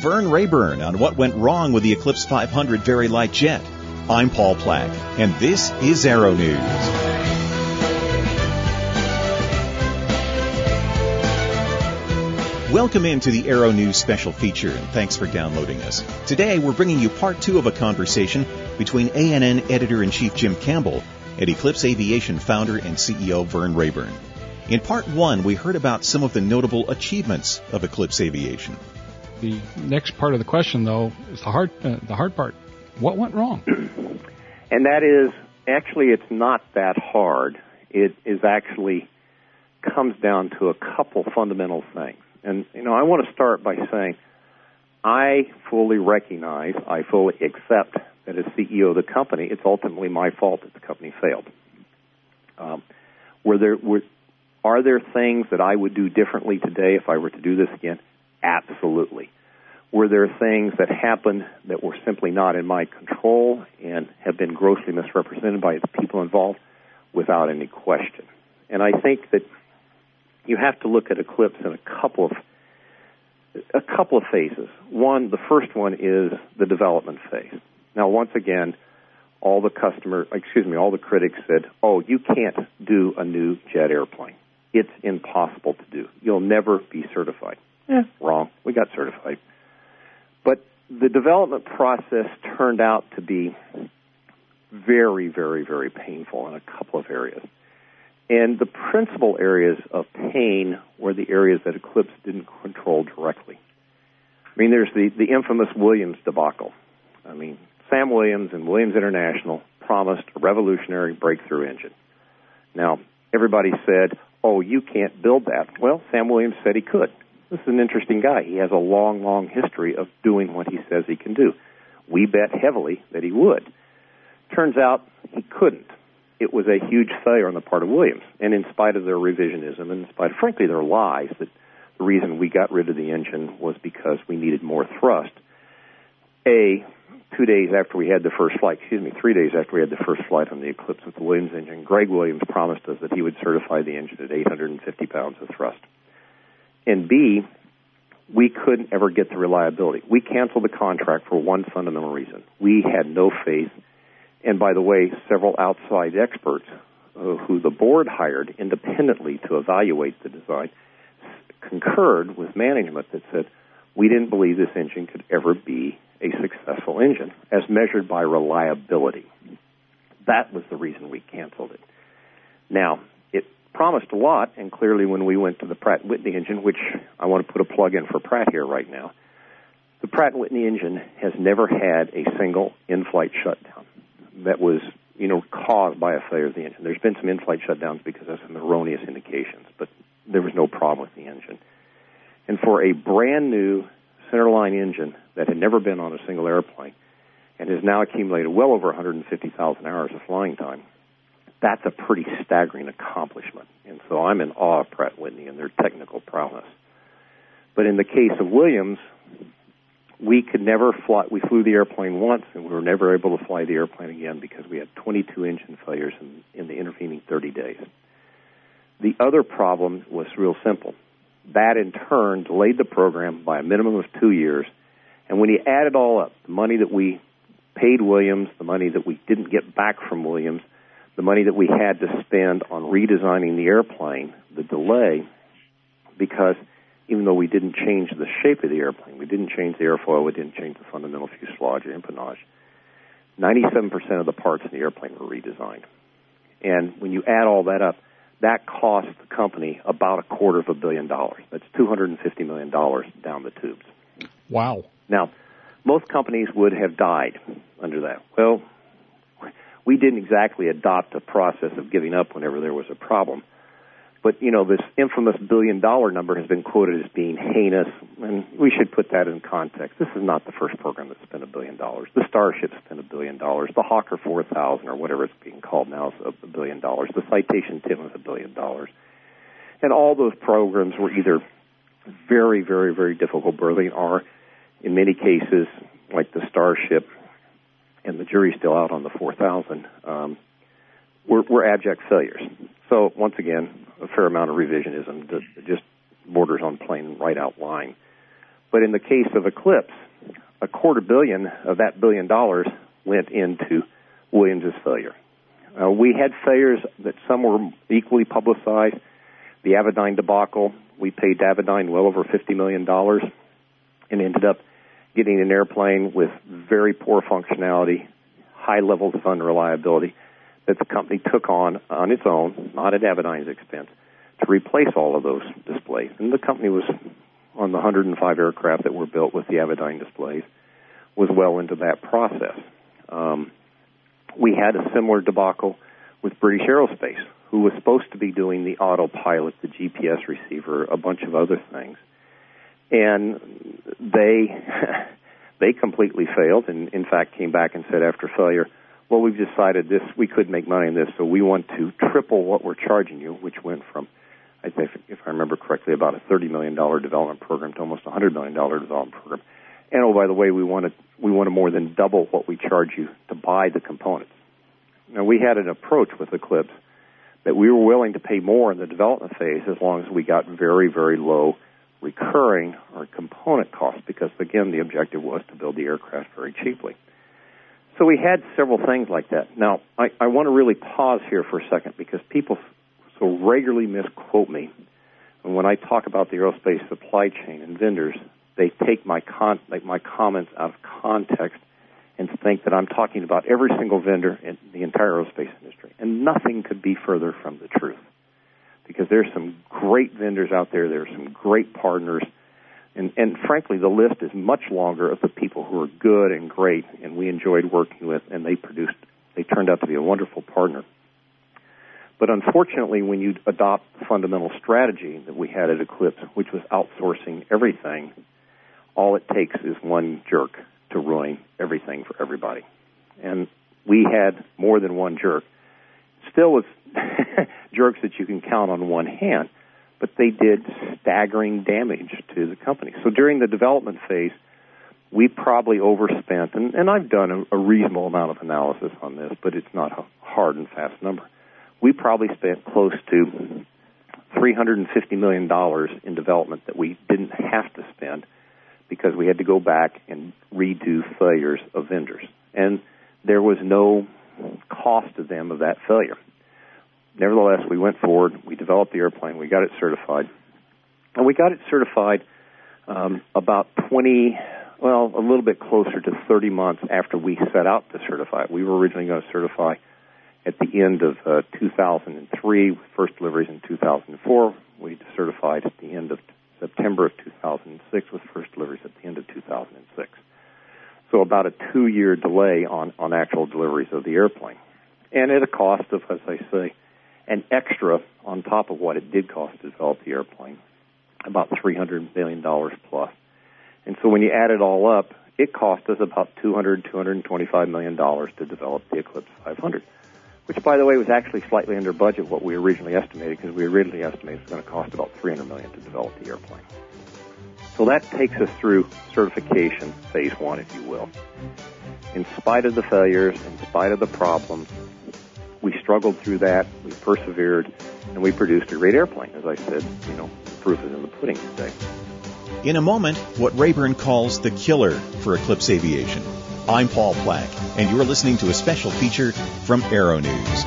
Vern Rayburn on what went wrong with the Eclipse 500 Very Light Jet. I'm Paul Plack, and this is Aero News. Welcome into the Aero News special feature, and thanks for downloading us. Today, we're bringing you part 2 of a conversation between ANN Editor-in-Chief Jim Campbell and Eclipse Aviation founder and CEO Vern Rayburn. In part 1, we heard about some of the notable achievements of Eclipse Aviation. The next part of the question, though, is the hard part. What went wrong? And that is, actually, it's not that hard. It is actually comes down to a couple fundamental things. And, I want to start by saying I fully recognize, I fully accept that as CEO of the company, it's ultimately my fault that the company failed. Are there things that I would do differently today if I were to do this again? Absolutely. Were there things that happened that were simply not in my control and have been grossly misrepresented by the people involved? Without any question. And I think that you have to look at Eclipse in a couple of phases. The first one is the development phase. Now, once again, all the critics said, "Oh, you can't do a new jet airplane. It's impossible to do. You'll never be certified." Wrong. We got certified. But the development process turned out to be very, very, very painful in a couple of areas. And the principal areas of pain were the areas that Eclipse didn't control directly. There's the infamous Williams debacle. Sam Williams and Williams International promised a revolutionary breakthrough engine. Now, everybody said, "Oh, you can't build that." Well, Sam Williams said he could. This is an interesting guy. He has a long, long history of doing what he says he can do. We bet heavily that he would. Turns out he couldn't. It was a huge failure on the part of Williams. And in spite of their revisionism, and in spite of, frankly, their lies, that the reason we got rid of the engine was because we needed more thrust. 3 days after we had the first flight on the Eclipse with the Williams engine, Greg Williams promised us that he would certify the engine at 850 pounds of thrust. And B, we couldn't ever get the reliability. We canceled the contract for one fundamental reason. We had no faith. And by the way, several outside experts who the board hired independently to evaluate the design concurred with management that said, we didn't believe this engine could ever be a successful engine as measured by reliability. That was the reason we canceled it. Now, it promised a lot, and clearly when we went to the Pratt & Whitney engine, which I want to put a plug in for Pratt here right now, the Pratt & Whitney engine has never had a single in-flight shutdown that was, caused by a failure of the engine. There's been some in-flight shutdowns because of some erroneous indications, but there was no problem with the engine. And for a brand new centerline engine that had never been on a single airplane and has now accumulated well over 150,000 hours of flying time, that's a pretty staggering accomplishment. And so I'm in awe of Pratt & Whitney and their technical prowess. But in the case of Williams, we could never fly. We flew the airplane once, and we were never able to fly the airplane again because we had 22 engine failures in the intervening 30 days. The other problem was real simple. That, in turn, delayed the program by a minimum of 2 years. And when you add it all up, the money that we paid Williams, the money that we didn't get back from Williams, the money that we had to spend on redesigning the airplane, the delay, because even though we didn't change the shape of the airplane, we didn't change the airfoil, we didn't change the fundamental fuselage or empennage, 97% of the parts in the airplane were redesigned. And when you add all that up, that cost the company about $250 million. That's $250 million down the tubes. Wow. Now, most companies would have died under that. Well, we didn't exactly adopt a process of giving up whenever there was a problem. But, this infamous $1 billion number has been quoted as being heinous, and we should put that in context. This is not the first program that spent $1 billion. The Starship spent $1 billion. The Hawker 4000, or whatever it's being called now, is $1 billion. The Citation Tim is $1 billion. And all those programs were either very, very, very difficult berthing, or in many cases, like the Starship, and the jury's still out on the 4000, were abject failures. So, once again, a fair amount of revisionism that just borders on plain right-out lying. But in the case of Eclipse, $250 million of that $1 billion went into Williams' failure. We had failures that some were equally publicized. The Avidyne debacle, we paid Avidyne well over $50 million and ended up getting an airplane with very poor functionality, high levels of unreliability that the company took on its own, not at Avidyne's expense, to replace all of those displays. And the company was on the 105 aircraft that were built with the Avidyne displays, was well into that process. We had a similar debacle with British Aerospace, who was supposed to be doing the autopilot, the GPS receiver, a bunch of other things. And they completely failed and, in fact, came back and said after failure, well, we've decided this, we couldn't make money in this, so we want to triple what we're charging you, which went from, I think, if I remember correctly, about a $30 million development program to almost a $100 million development program. And, oh, by the way, we want to more than double what we charge you to buy the components. Now, we had an approach with Eclipse that we were willing to pay more in the development phase as long as we got very, very low recurring or component costs because, again, the objective was to build the aircraft very cheaply. So we had several things like that. Now, I want to really pause here for a second because people so regularly misquote me. And when I talk about the aerospace supply chain and vendors, they take my comments out of context and think that I'm talking about every single vendor in the entire aerospace industry. And nothing could be further from the truth because there's some great vendors out there. There's some great partners. And frankly, the list is much longer of the people who are good and great and we enjoyed working with, and they turned out to be a wonderful partner. But unfortunately, when you adopt the fundamental strategy that we had at Eclipse, which was outsourcing everything, all it takes is one jerk to ruin everything for everybody. And we had more than one jerk. Still with jerks that you can count on one hand, but they did staggering damage to the company. So during the development phase, we probably overspent, and I've done a reasonable amount of analysis on this, but it's not a hard and fast number. We probably spent close to $350 million in development that we didn't have to spend because we had to go back and redo failures of vendors. And there was no cost to them of that failure. Nevertheless, we went forward, we developed the airplane, we got it certified. And we got it certified about a little bit closer to 30 months after we set out to certify it. We were originally going to certify at the end of 2003, with first deliveries in 2004. We certified at the end of September of 2006 with first deliveries at the end of 2006. So about a 2-year delay on actual deliveries of the airplane. And at a cost of, as I say, an extra on top of what it did cost to develop the airplane, about $300 million plus. And so when you add it all up, it cost us about $225 million to develop the Eclipse 500, which, by the way, was actually slightly under budget what we originally estimated, because we originally estimated it was going to cost about $300 million to develop the airplane. So that takes us through certification, phase one, if you will. In spite of the failures, in spite of the problems, we struggled through that, we persevered, and we produced a great airplane. As I said, the proof is in the pudding today. In a moment, what Rayburn calls the killer for Eclipse Aviation. I'm Paul Plack, and you're listening to a special feature from Aero News.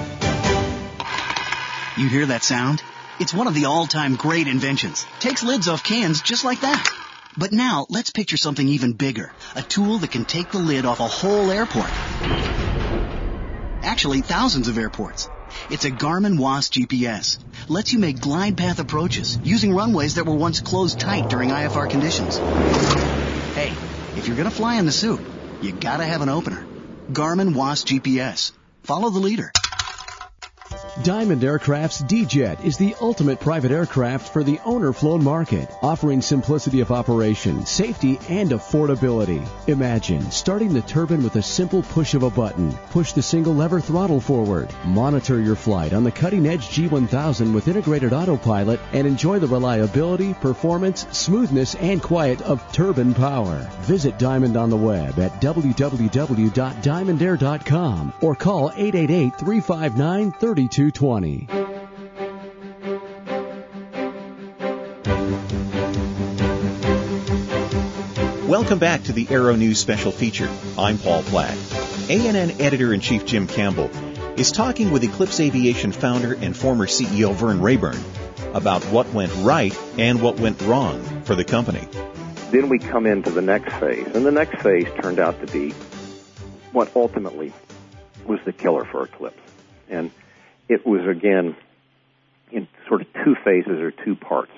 You hear that sound? It's one of the all-time great inventions. Takes lids off cans just like that. But now, let's picture something even bigger. A tool that can take the lid off a whole airport. Actually, thousands of airports. It's a Garmin WAAS GPS. Lets you make glide path approaches using runways that were once closed tight during IFR conditions. Hey, if you're going to fly in the soup, you got to have an opener. Garmin WAAS GPS. Follow the leader. Diamond Aircraft's D-Jet is the ultimate private aircraft for the owner-flown market, offering simplicity of operation, safety, and affordability. Imagine starting the turbine with a simple push of a button. Push the single lever throttle forward. Monitor your flight on the cutting-edge G1000 with integrated autopilot and enjoy the reliability, performance, smoothness, and quiet of turbine power. Visit Diamond on the web at www.diamondair.com or call 888-359-3220. Welcome back to the Aero News Special Feature. I'm Paul Platt. ANN Editor-in-Chief Jim Campbell is talking with Eclipse Aviation founder and former CEO Vern Rayburn about what went right and what went wrong for the company. Then we come into the next phase, and the next phase turned out to be what ultimately was the killer for Eclipse. And it was, again, in sort of two phases or two parts.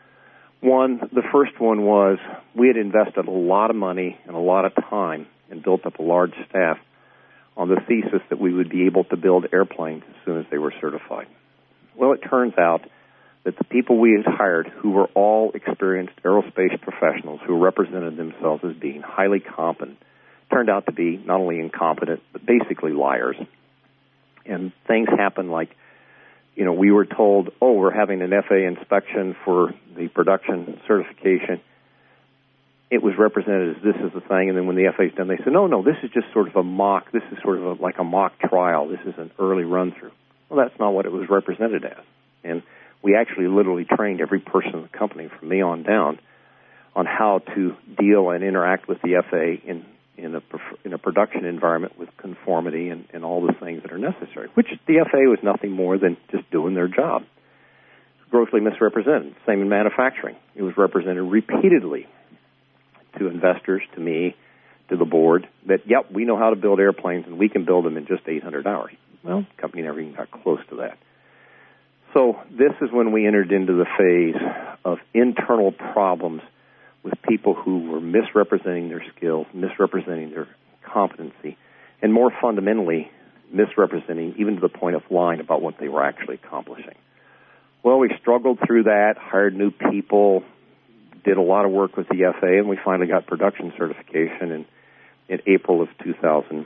The first one was we had invested a lot of money and a lot of time and built up a large staff on the thesis that we would be able to build airplanes as soon as they were certified. Well, it turns out that the people we had hired, who were all experienced aerospace professionals who represented themselves as being highly competent, turned out to be not only incompetent, but basically liars. And things happened like, we were told, we're having an FAA inspection for the production certification. It was represented as this is the thing, and then when the FAA's done, they said, no, this is just sort of a mock, this is sort of like a mock trial, this is an early run-through. Well, that's not what it was represented as. And we actually literally trained every person in the company, from me on down, on how to deal and interact with the FAA in a production environment with conformity and all the things that are necessary, which the FAA was nothing more than just doing their job. Grossly misrepresented. Same in manufacturing. It was represented repeatedly to investors, to me, to the board, that, yep, we know how to build airplanes and we can build them in just 800 hours. Well, the company never even got close to that. So this is when we entered into the phase of internal problems with people who were misrepresenting their skills, misrepresenting their competency, and more fundamentally, misrepresenting even to the point of lying about what they were actually accomplishing. Well, we struggled through that, hired new people, did a lot of work with the FAA, and we finally got production certification in April of 2007.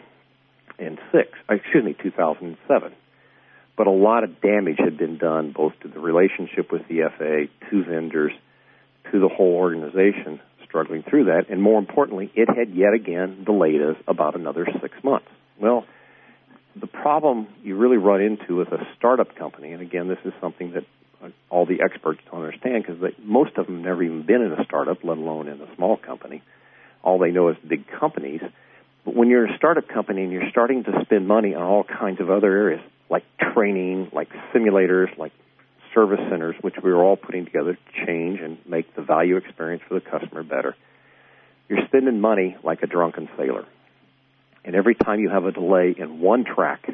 But a lot of damage had been done both to the relationship with the FAA, to vendors, to the whole organization struggling through that, and more importantly, it had yet again delayed us about another 6 months. Well, the problem you really run into with a startup company, and again, this is something that all the experts don't understand because most of them have never even been in a startup, let alone in a small company. All they know is big companies. But when you're a startup company and you're starting to spend money on all kinds of other areas, like training, like simulators, like service centers, which we were all putting together to change and make the value experience for the customer better, you're spending money like a drunken sailor. And every time you have a delay in one track,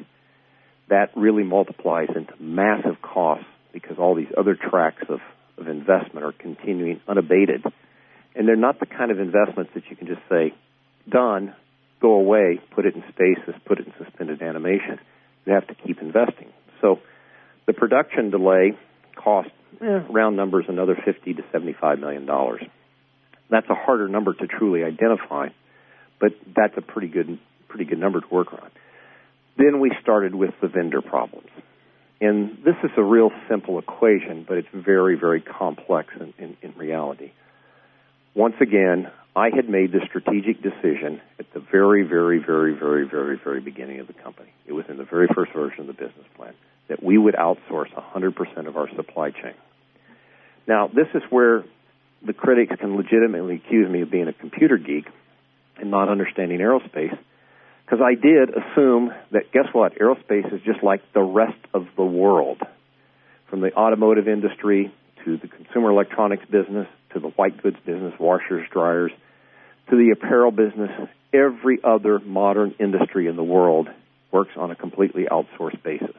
that really multiplies into massive costs because all these other tracks of investment are continuing unabated. And they're not the kind of investments that you can just say, done, go away, put it in stasis, put it in suspended animation. You have to keep investing. So the production delay cost, round numbers, another $50 to $75 million. That's a harder number to truly identify, but that's a pretty good number to work on. Then we started with the vendor problems. And this is a real simple equation, but it's very, very complex in reality. Once again, I had made the strategic decision at the very, very, very, very, very, very beginning of the company. It was in the very first version of the business plan that we would outsource 100% of our supply chain. Now, this is where the critics can legitimately accuse me of being a computer geek and not understanding aerospace, because I did assume that, guess what, aerospace is just like the rest of the world, from the automotive industry to the consumer electronics business to the white goods business, washers, dryers, to the apparel business. Every other modern industry in the world works on a completely outsourced basis.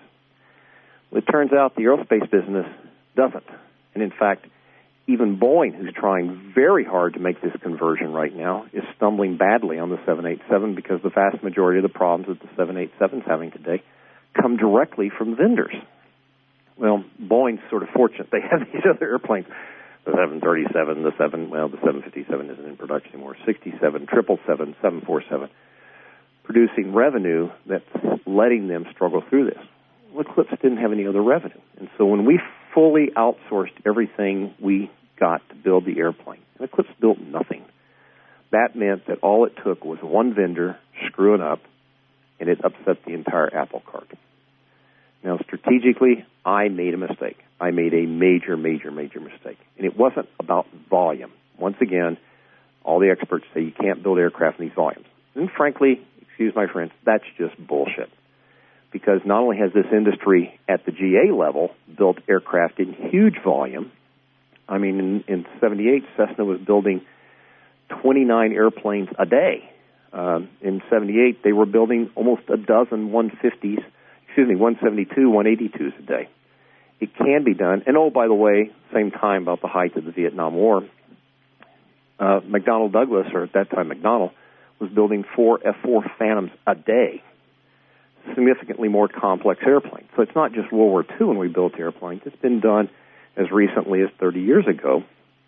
Well, it turns out the aerospace business doesn't. And in fact, even Boeing, who's trying very hard to make this conversion right now, is stumbling badly on the 787 because the vast majority of the problems that the 787 is having today come directly from vendors. Well, Boeing's sort of fortunate. They have these other airplanes, the 737, the 757 isn't in production anymore, 67, 777, 747, producing revenue that's letting them struggle through this. Well, Eclipse didn't have any other revenue. And so when we fully outsourced everything we got to build the airplane, and Eclipse built nothing, that meant that all it took was one vendor screwing up, and it upset the entire apple cart. Now, strategically, I made a mistake. I made a major, major, major mistake. And it wasn't about volume. Once again, All the experts say you can't build aircraft in these volumes. And frankly, excuse my French, that's just bullshit. Because not only has this industry at the GA level built aircraft in huge volume, I mean, in 78, Cessna was building 29 airplanes a day. In 78, they were building almost a dozen 172, 182s a day. It can be done. And, oh, by the way, same time about the height of the Vietnam War, McDonnell Douglas, or at that time McDonnell, was building 4 F-4 Phantoms a day, significantly more complex airplanes. So it's not just World War II when we built airplanes. It's been done as recently as 30 years ago.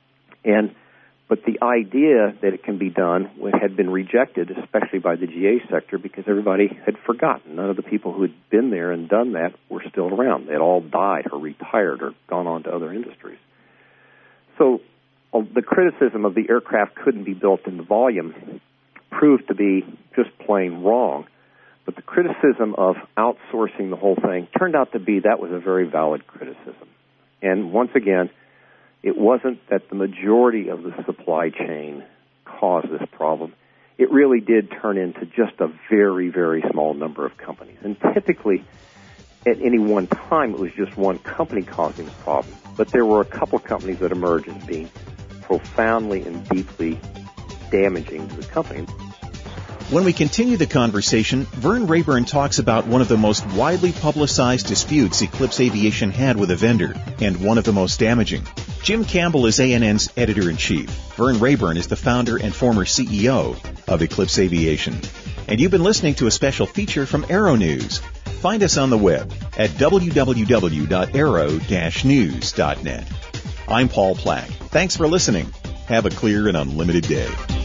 But the idea that it can be done had been rejected, especially by the GA sector, because everybody had forgotten. None of the people who had been there and done that were still around. They had all died or retired or gone on to other industries. So the criticism of the aircraft couldn't be built in the volume proved to be just plain wrong. But the criticism of outsourcing the whole thing turned out to be that was a very valid criticism. And once again, it wasn't that the majority of the supply chain caused this problem. It really did turn into just a very, very small number of companies. And typically, at any one time, it was just one company causing the problem. But there were a couple of companies that emerged as being profoundly and deeply damaging to the company. When we continue the conversation, Vern Rayburn talks about one of the most widely publicized disputes Eclipse Aviation had with a vendor, and one of the most damaging. Jim Campbell is ANN's editor-in-chief. Vern Rayburn is the founder and former CEO of Eclipse Aviation. And you've been listening to a special feature from Aero News. Find us on the web at www.aero-news.net. I'm Paul Plack. Thanks for listening. Have a clear and unlimited day.